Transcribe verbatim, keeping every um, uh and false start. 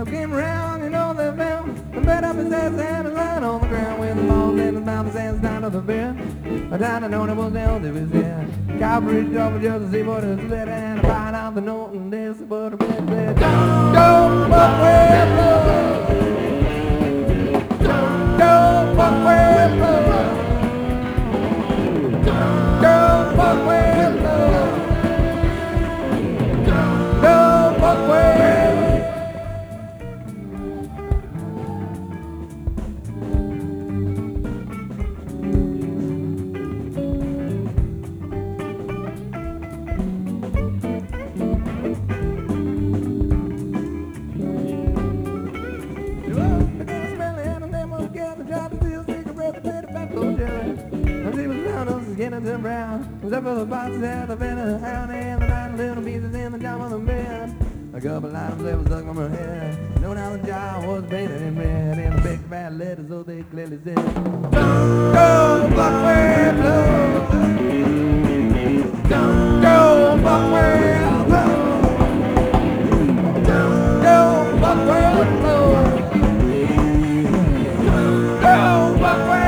came around, you know they found the bed up his ass and his line on the ground with the balls in his mouth, his hands down to the bed. By the time I know it was down to his head. Cow bridge over just to see what it said, and I find out the note and this, but a bit said, don't go fuck with love. Don't go fuck with love. Don't go fuck with love. Don't go fuck with love. Brown was up for the boxes at the Venom Hound and the nine little pieces in the top of the bed. A couple items that was stuck on her head. No now the jar was painted in red and the big fat letters so they clearly said, don't go fuck with love. Don't go fuck with love. Don't go fuck with love. Don't go fuck with love.